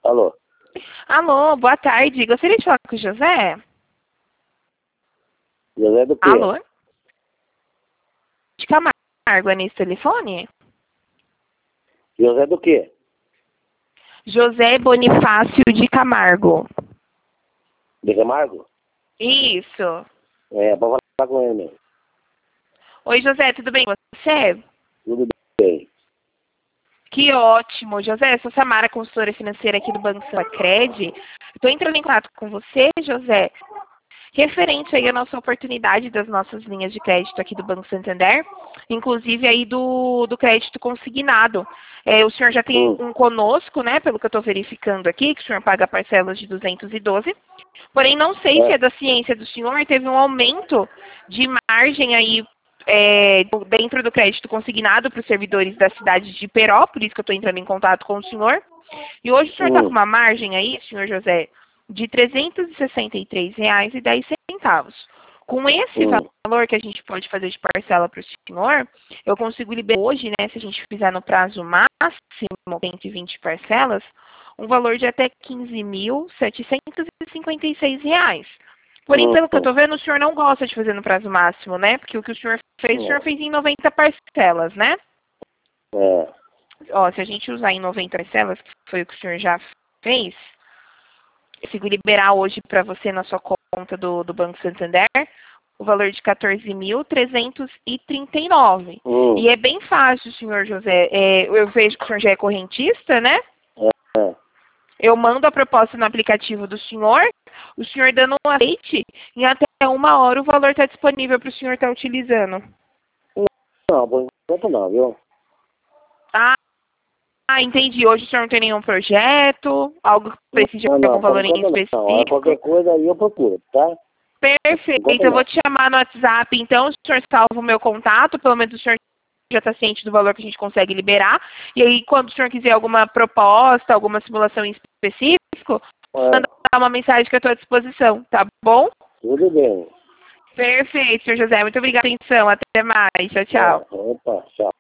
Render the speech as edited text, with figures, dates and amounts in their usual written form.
Alô? Alô, boa tarde. Gostaria de falar com o José? José do quê? Alô? De Camargo, é nesse telefone? José do quê? José Bonifácio de Camargo. De Camargo? Isso. É, pra falar com ele mesmo. Oi, José, tudo bem com você? Tudo bem. Que ótimo. José, eu sou Samara, consultora financeira aqui do Banco Sacred. Estou entrando em contato com você, José, referente aí à nossa oportunidade das nossas linhas de crédito aqui do Banco Santander, inclusive aí do crédito consignado. O senhor já tem um conosco, né, pelo que eu estou verificando aqui, que o senhor paga parcelas de 212, porém não sei se é da ciência do senhor, teve um aumento de margem aí dentro do crédito consignado para os servidores da cidade de Iperó, por isso que eu estou entrando em contato com o senhor. E hoje o senhor está com uma margem aí, senhor José, de R$ 363,10. Com esse valor que a gente pode fazer de parcela para o senhor, eu consigo liberar hoje, né, se a gente fizer no prazo máximo 120 parcelas, um valor de até R$ 15.756. Porém, pelo que eu estou vendo, o senhor não gosta de fazer no prazo máximo, né? Porque o que o senhor fez em 90 parcelas, né? É. Ó, se a gente usar em 90 parcelas, que foi o que o senhor já fez, eu consigo liberar hoje para você na sua conta do Banco Santander o valor de R$ 14.339. E é bem fácil, senhor José. Eu vejo que o senhor já é correntista, né? É. Eu mando a proposta no aplicativo do senhor, o senhor dando um aceite, em até 1 hora o valor está disponível para o senhor estar utilizando. Não, por enquanto não, viu? Entendi. Hoje o senhor não tem nenhum projeto, algo que precise de algum valor em específico? Não. Qualquer coisa aí eu procuro, tá? Perfeito. Eu vou te chamar no WhatsApp, então, o senhor salva o meu contato, pelo menos o senhor já está ciente do valor que a gente consegue liberar. E aí, quando o senhor quiser alguma proposta, alguma simulação em específico, manda uma mensagem que eu estou à disposição, tá bom? Tudo bem. Perfeito, senhor José. Muito obrigada pela atenção. Até mais. Tchau, tchau. Opa, tchau.